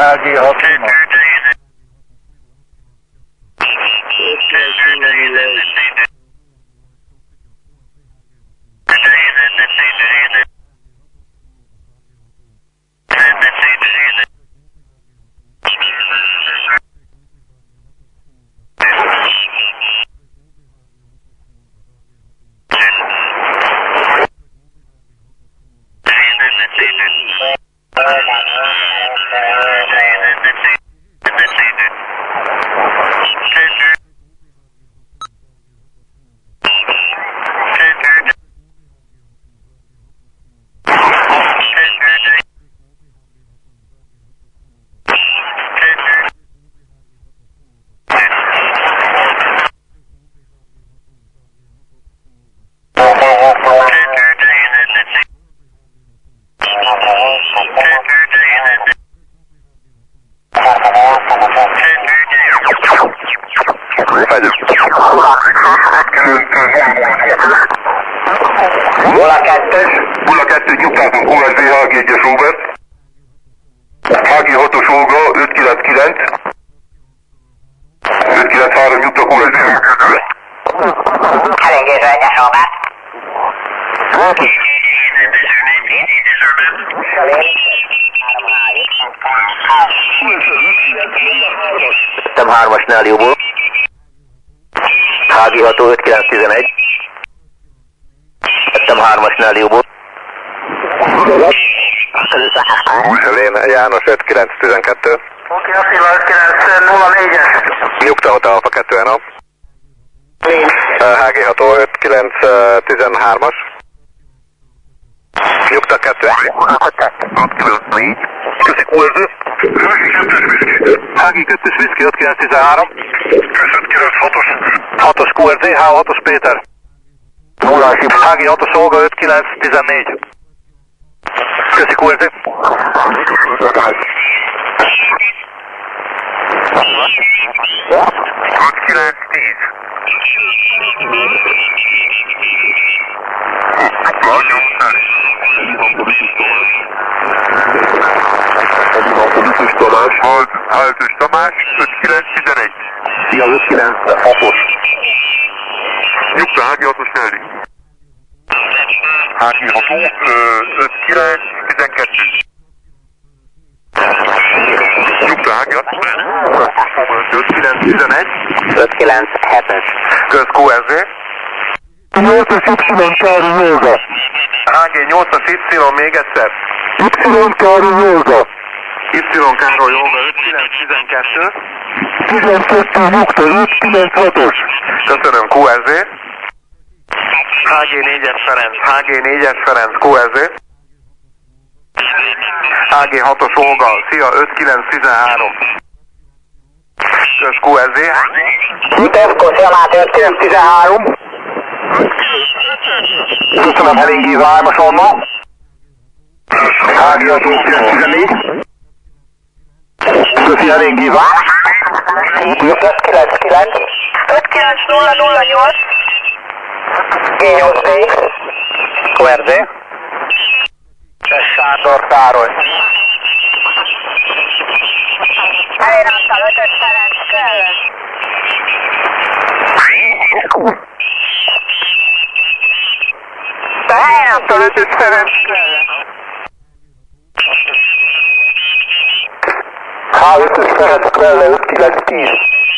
HG6-nak. Bula 2 nyugtában QSB HG1-es Robert. HG6-os Olga 599. 593 nyugta QSB. Elégésre egyes Robert. Jöttem 3-asnál jóból. HG6 5911. Jöttem 3-asnál jóból. Helén János 5912. Oké, Attila 5904-es. Nyugta Hotel Alfa 2 nap. HG6 5913-as. Nyugta 2. 694. Köszi QSB. HG2-es Whisky 5913. 596-os. 6-os QSB, H6-os Péter. HG6-os Olga 5914. Köszi QSB. 5910. Hajtos Tamás, 5911. Szia, 596-os. Nyugta, HG6-os Nelly. HG6-ó, 5912. Nyugta, HG6-os Nelly. 5911. 5970-es. Köz QSB. 8-as Y Kári Józsa. HG8-as Y még egyszer. Y Kári Józsa. Y Károly Jóga 5912. 12 nyugta 596-os. Köszönöm QSB. HG4-es Ferenc, HG4-es Ferenc QSB. HG6-os Olga, szia 5913. Kösz QSB. Utevko, Szemát 5913. Köszönöm Helingi Vármas Olma. HG6 5914. Köszi Helingi Vármas. 599. 59008. G8D. QRD. Sándor Károly. Elérálta 5-ös Ferenc kell. Elérálta 5-ös Ferenc kell. H5-ös Ferenc Krelle 5910.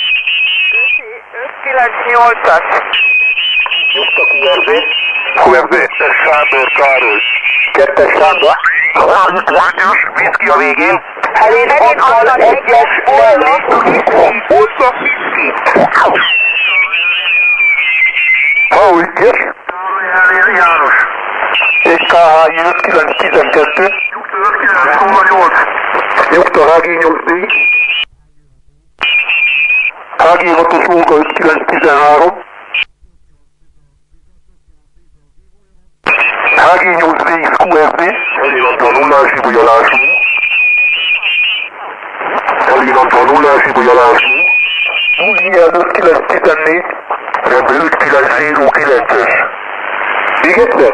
598-as. Nyugta QRD. QRD. Sándor Károly. 2-es Sándor. Whisky a végén. Elén adta 1-es Olga. Hossza. H1-es. János. És KH 5912. Nyugta HG8D. HG6-os Olga 5913. HG8DX QFD. Elinadva nullás ibolyalású. Elinadva nullás ibolyalású. Újjel 5914. Rendben 5909-es. Még egyszer?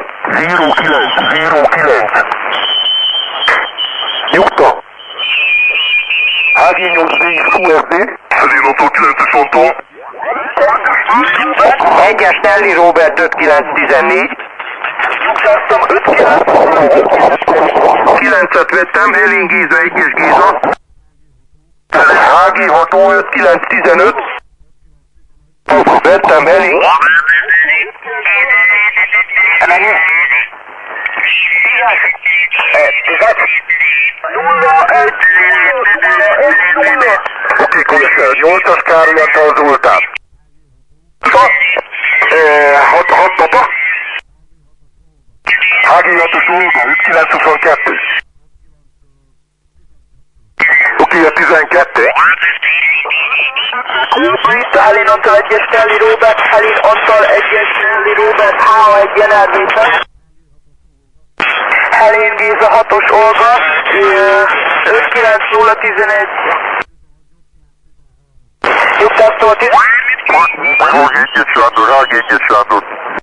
0909. Nyugta. HG8 QFD. Elénontól 9-es Antal. 1-es Nelly Robert 5914. 9-et vettem, Helin Géza 1-es Géza. HG6 5915. Vettem Helin. Mennyi? 01. Oké, komisser, 8-as Károly Antal Zoltán. 6 papa. HG6-os Olga 5922. Oké, a 12. Itt Helin Antal 1-es Nelly Robert, Helin Antal 1-es Nelly Robert, H1 Genervétel. Helin Géza 6-os Olga, 59011. Nyugtáztól 10. HG1-es Sándor, HG1-es Sándor.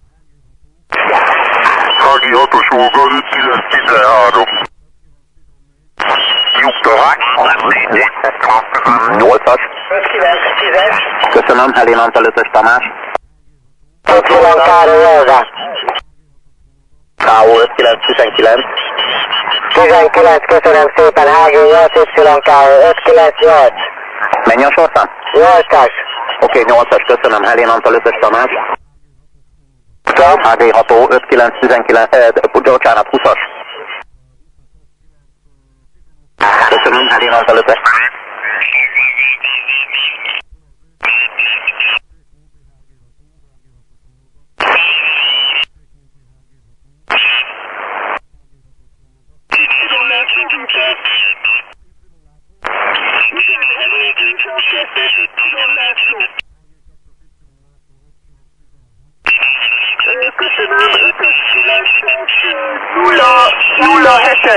HG6-os Olga 5913. Nyugta. 8-as. 5-9-10-es. Köszönöm, Helin Antal 5-ös Tamás. 5-9 Károly Olga. K.O. 5-9-19. 19, köszönöm szépen, HG8, Y-Károly 5-9-8. Mennyi a sorszám? 8-as. Oké, 8-as, köszönöm, Helin Antal 5-ös Tamás. HG6-ó 5-9-19, bocsánat, 20-as. Köszönöm, Helin Antal 5-ös. Nulla hetes.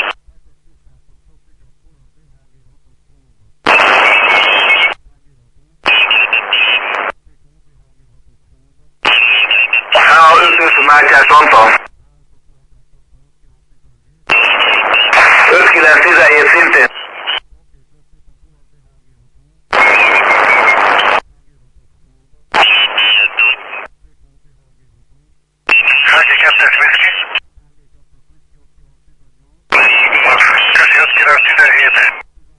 H5-ös Mátyás Antal. 5-9-17 szintén. HG2-es Viszki. Köszi 5-9-17.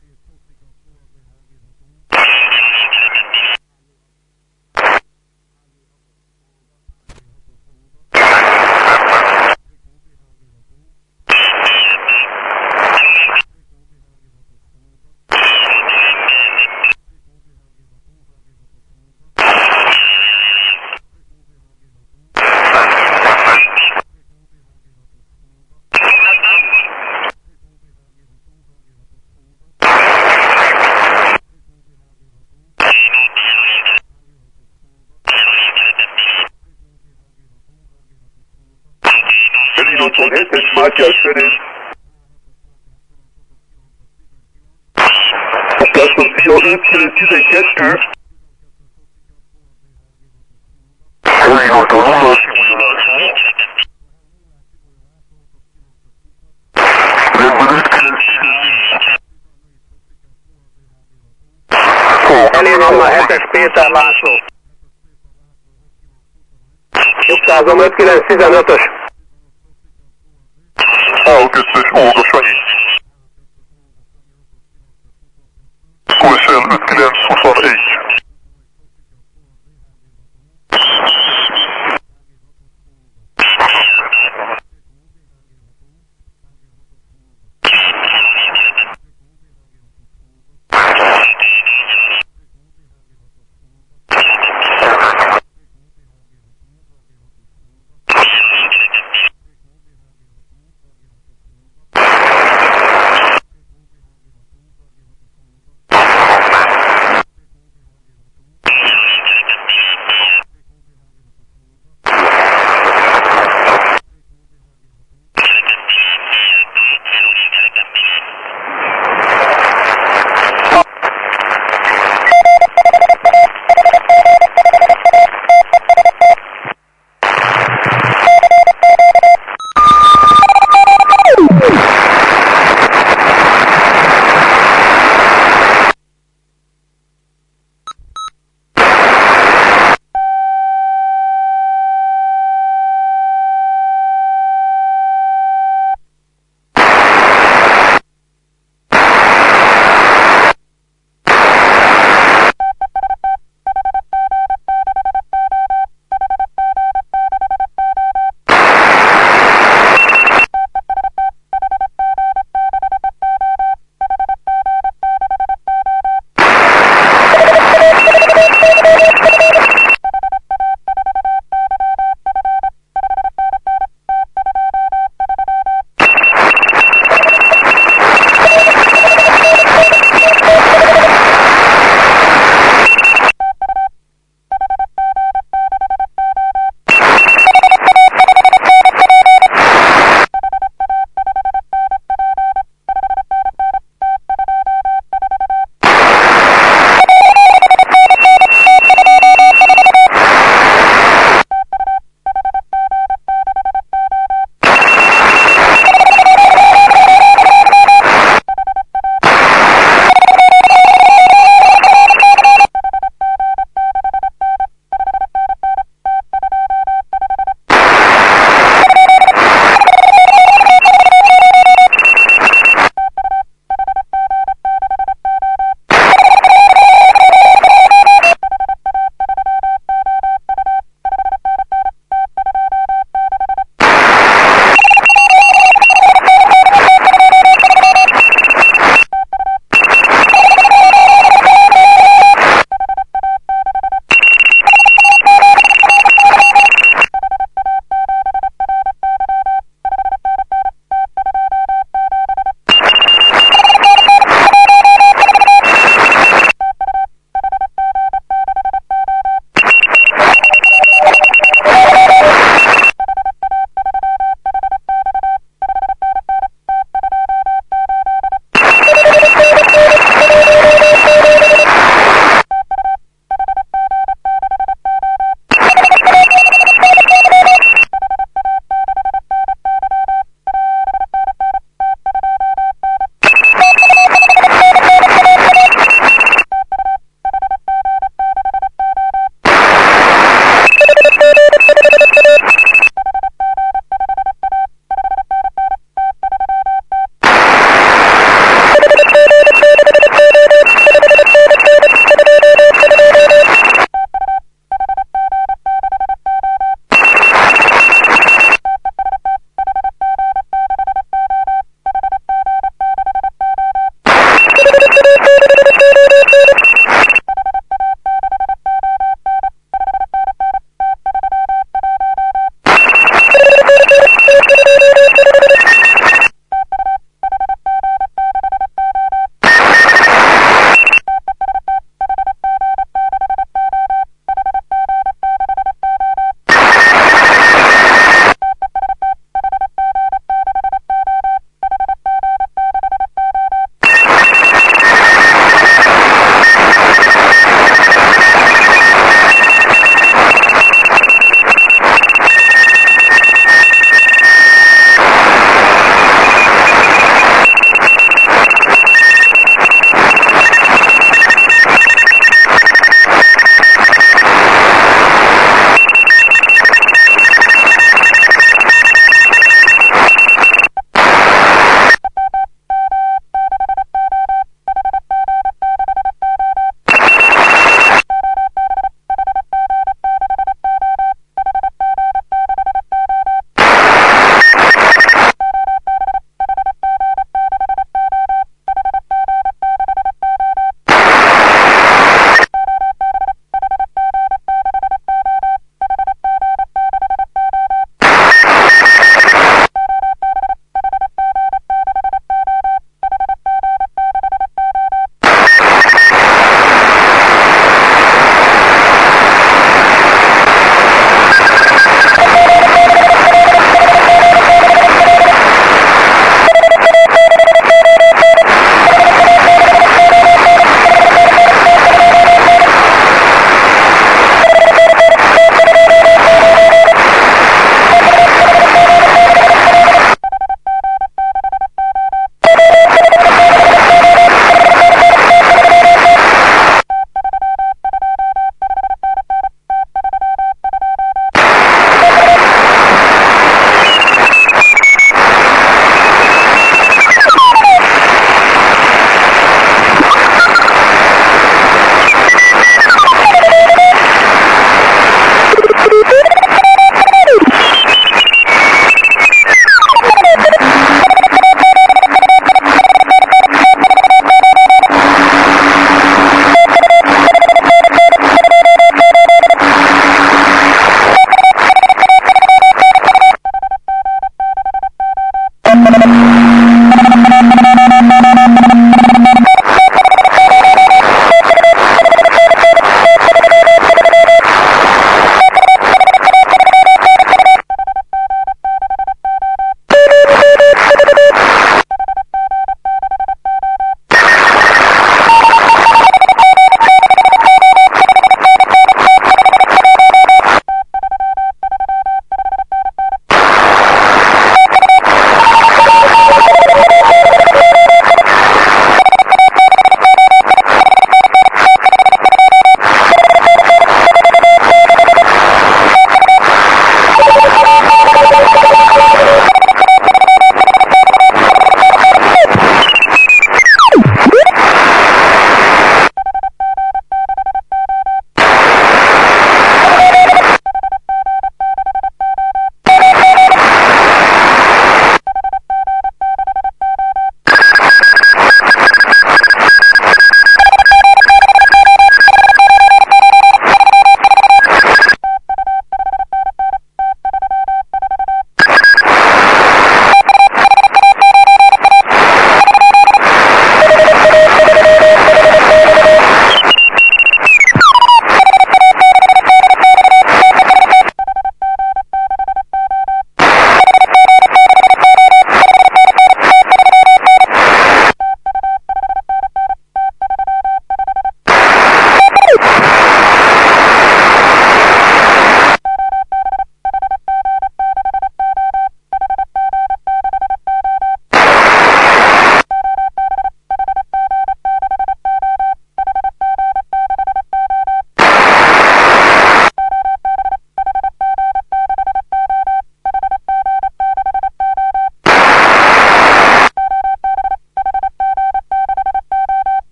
Elénontól 7-es Mátyás Ferenc. Nyugtáztól Szia 5-9-12. Elénontól 0-as Simulyolás. Rendben 5-9-14. Helin Antal 7-es Péter László. Nyugtázom 5-9-15-ös. H2-es Olga Sanyi. QSL 5-9-21.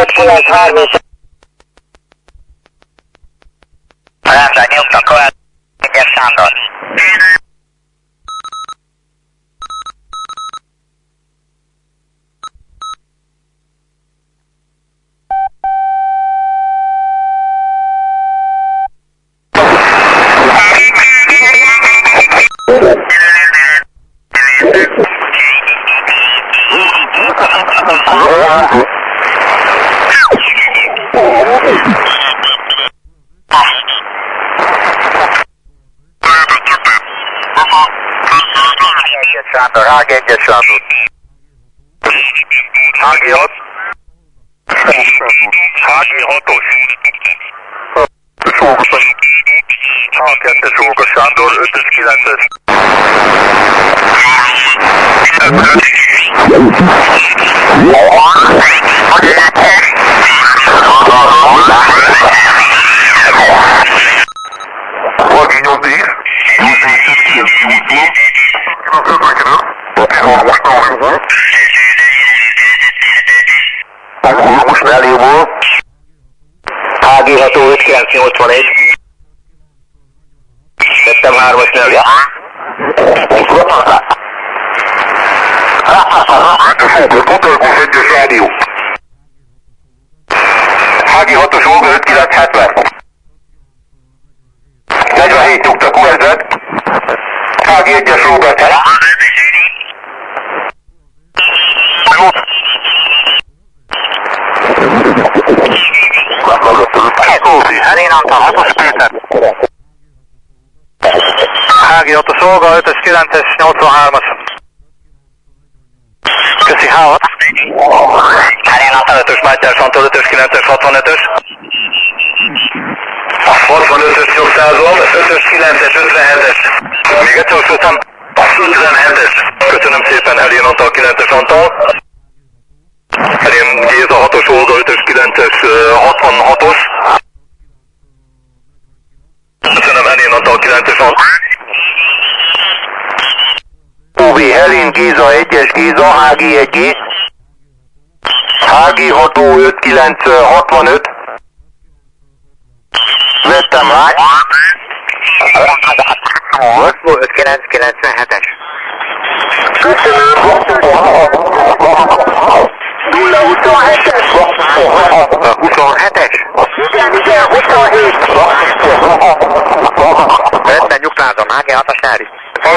5930. Rendben, nyugtak, következő 1-es Sándor. Sándor, HG1-es Sándor. HG6. HG6-os. H2-es Olga Sándor, 5-ös 9-es. Valaki nyomdik. Most elévül. HG6 5981. Tettem 3-as nyelvje. Motorgós 1-es rádió. HG6-os Olga 5970. 47 nyugta QSZ. HG1-es Robert. Helén Antal, 6-os Péter. HG6-os Olga, 5-ös 9-es, 83-as. Köszi, H6. Helén Antal, 5-ös Mátyás Antal, 5-ös 9-es, 65-ös. 65-ös nyugtázom, 5-ös 9-es, 57-es. Még egyszer osztottam. 57-es. Köszönöm szépen, Helén Antal, 9-es Antal. Helén Géza, 6-os Olga, 5-ös 9-es, 66-os. Köszönöm, Helén Antal, 9-es Antal. UV Helén Géza 1-es Géza, HG1G. HG6 5965. Vettem rá. 5997-es. Köszönöm. 027-es. 27-es? Igen, 27. Vettem, nyugtázom, HG6-as nyári.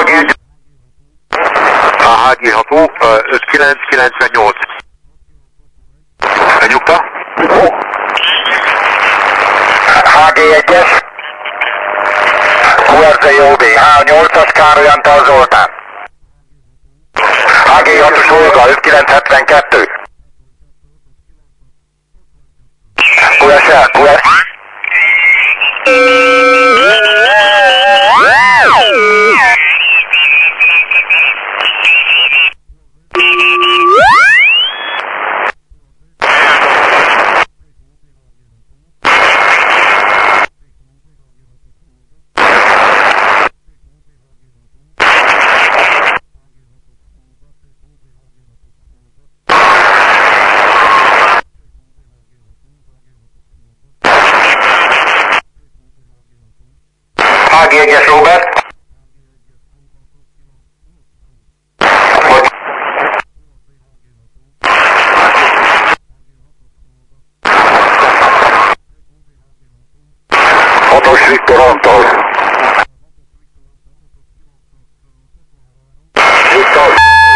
HG6 5998. Nyugta? HG1-es. QRZ OB. H8-as Károly Antal Zoltán. HG6-os Olga 5972. QSL, QSL. HG1-es Robert. Hatos Viktor Antal. Viktor.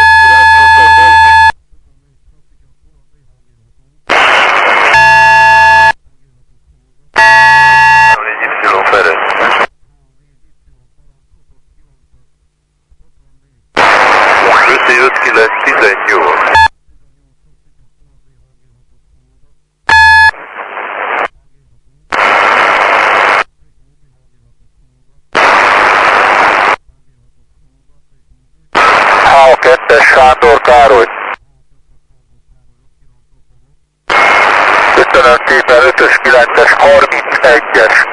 H2-es Sándor Károly. Köszönöm szépen, 5-ös 9-es 31-es.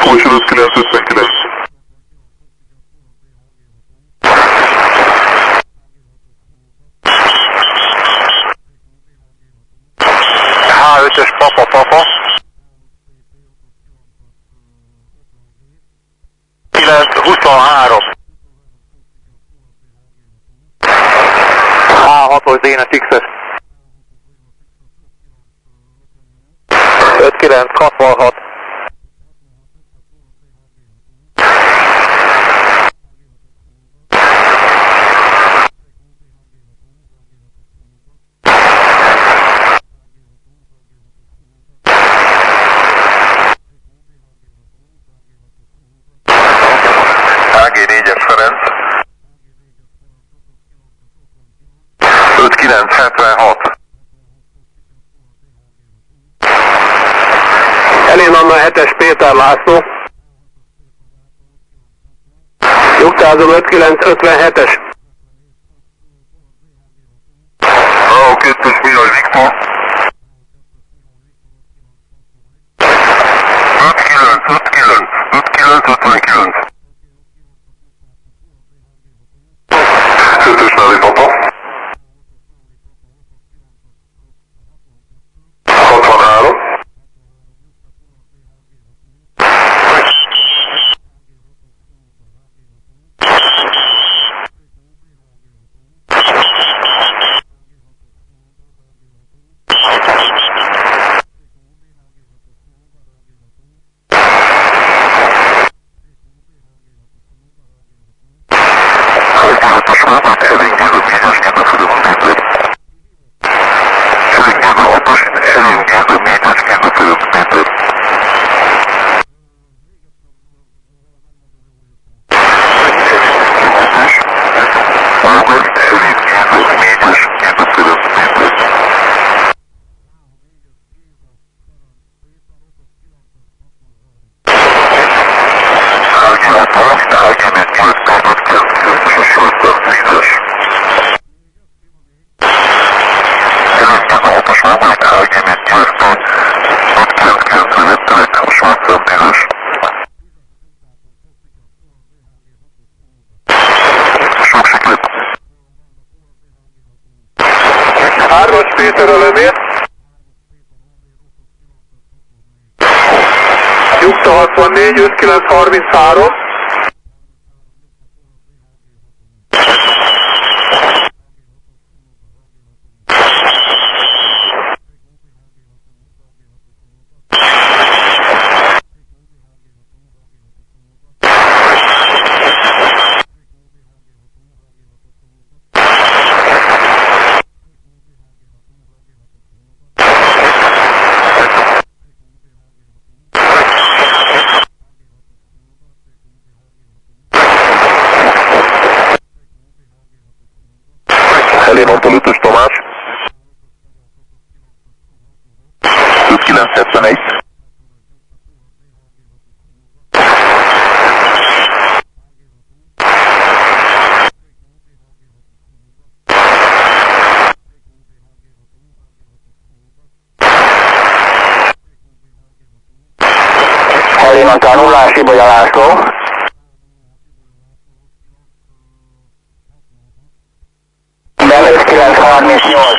Motion 5959. H5-ös papa. 923. H6-os Dénes X-es. 5966. AG4-es Ferenc. 5976. Elén Anna 7-es Péter László. Nyugtázom 5957-es. A2-es Mihály Viktor. 5959. 5-ös Náli papa. 63. Árvas Péter a levél. Nyugta 64, 5933. Elén Antal 5-ös Tamás. 5971. Elén Antal 0-ás Ibolya László. Belőtt 938.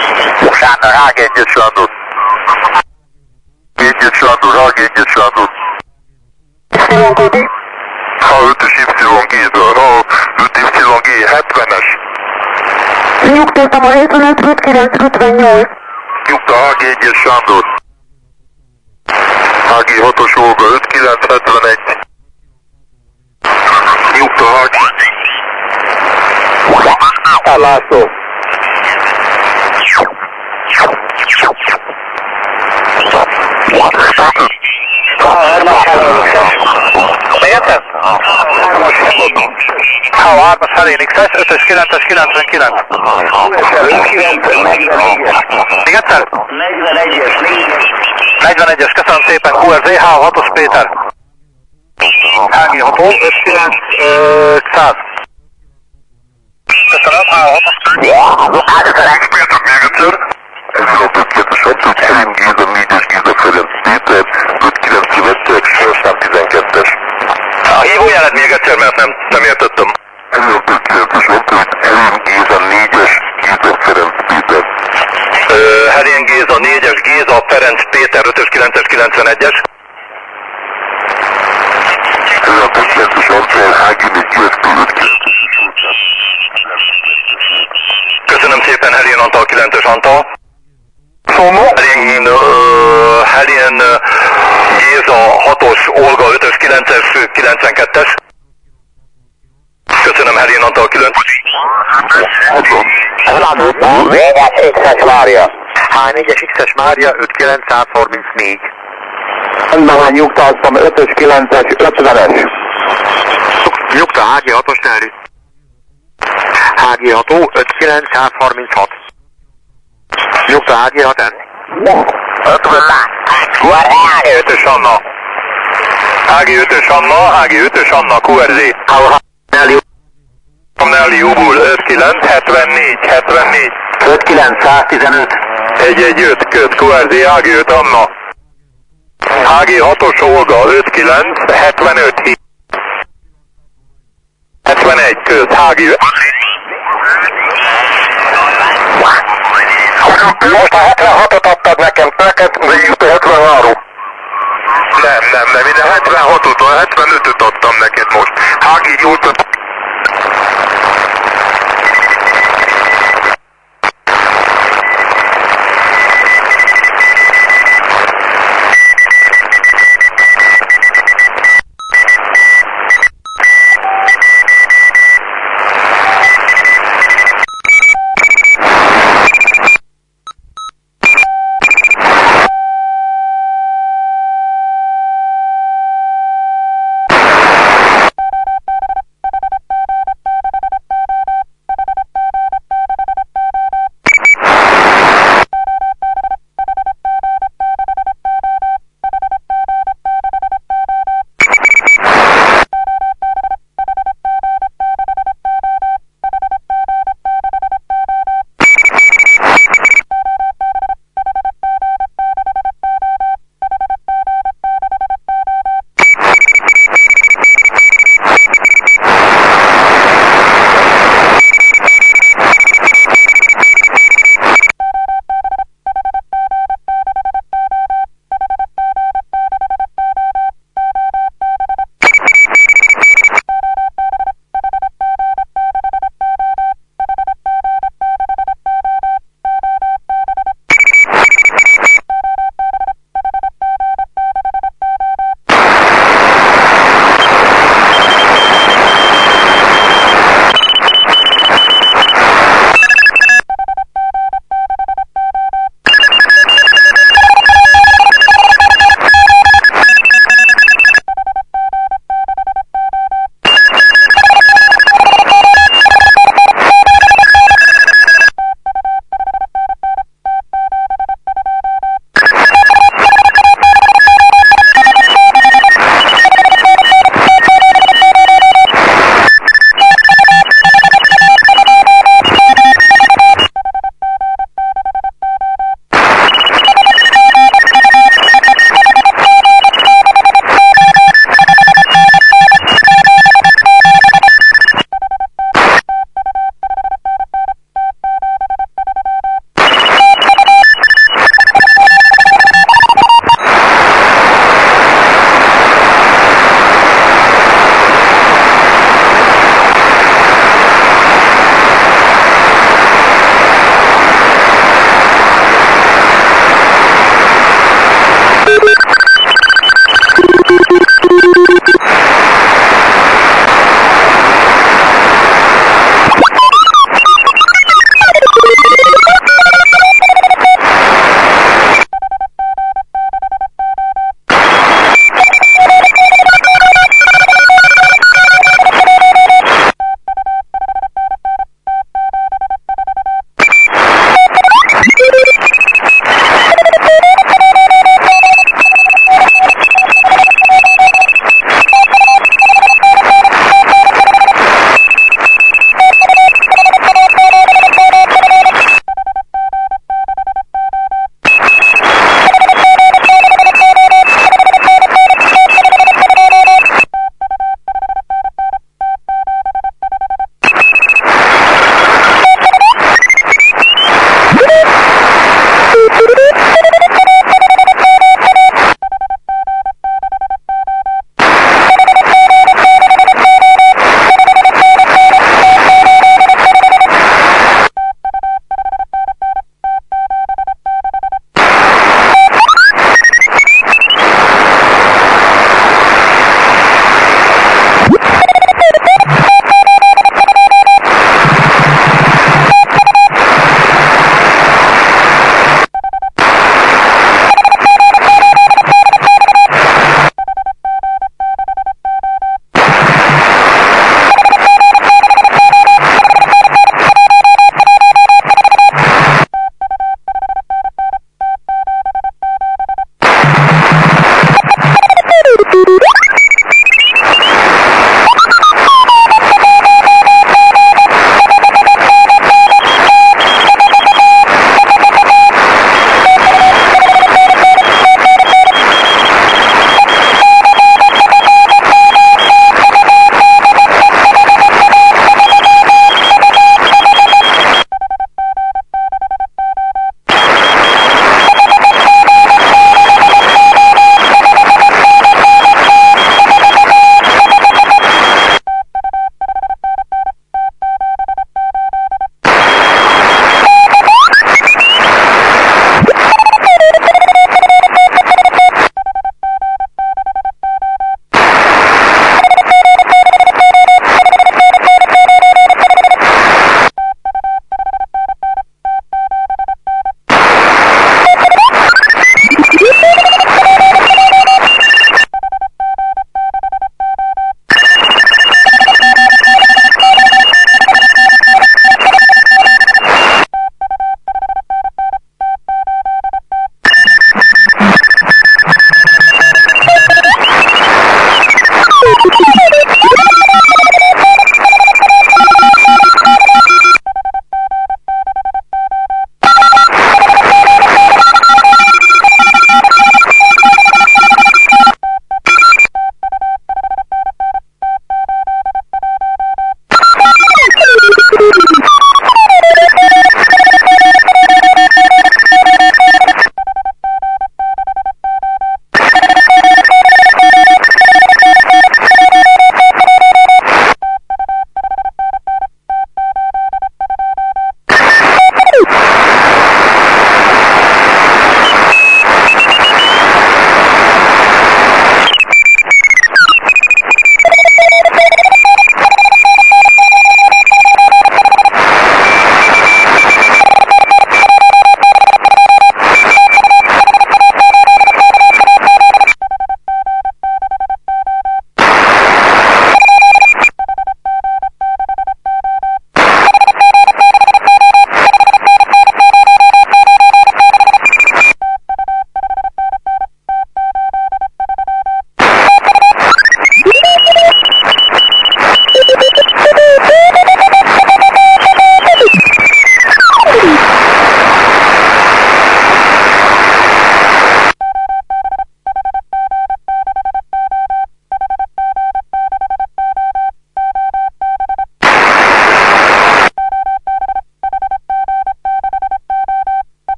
Ág egyes landot. Egyes landot, Ág egyes landot. jelentéti? Ha 5-ös YG-ből, ha 5YG 70-es. Nyugtáltam a 75, 59, 58. Nyugta HG1-es Sándor. HG6-os Olga 5971. Nyugta HG. László. Még egyszer? H3-as Helénix-es, 5-ös 9-es 99. Még egyszer? 41-es, köszönöm szépen, QRZ, H6-os Péter. HG6-os, 5-9, 100. Köszönöm, H6-os. Péter, még egyszer. 1-2-es, 6-5 Géza, 4-es Géza Ferenc Péter, 5-9-2-es, Sorszám 12-es. A hívójelet még egyszer, mert nem értettem. 1-2-es, 6-5 Géza, 4-es Géza Ferenc Péter. Herén Géza, 4-es Géza Ferenc Péter, 5-ös 9-es 91-es. 1-2-es, Antal Hágini, 2-5-9-es. Köszönöm szépen, Helén Antal, 9-es Antal. Helén Géza, 6-os Olga, 5-ös 9-es 92-es. Köszönöm, Helén Antal, 9. 4-es X-es Mária. H4-es X-es Mária, 5-9-134. Önben nyugtáztam, 5-ös 9-es 50-es. Nyugta, HG6-os Nelly. HG6-ó, 5-9-136. Nyugta, HG6-en. 5-ös Anna. HG5-ös Anna, HG5-ös Anna, QRZ. Nelly Ubul, 5-9-74, 74. 5-9-115. 1-1-5, köt, QRZ, HG5 Anna. HG6-os Olga, 5-9-75. 71 köt, HG5. Most a 76-ot adtad nekem, neked jut a 73. Nem, én a 76-ot, a 75-öt adtam neked most. HG8-ot.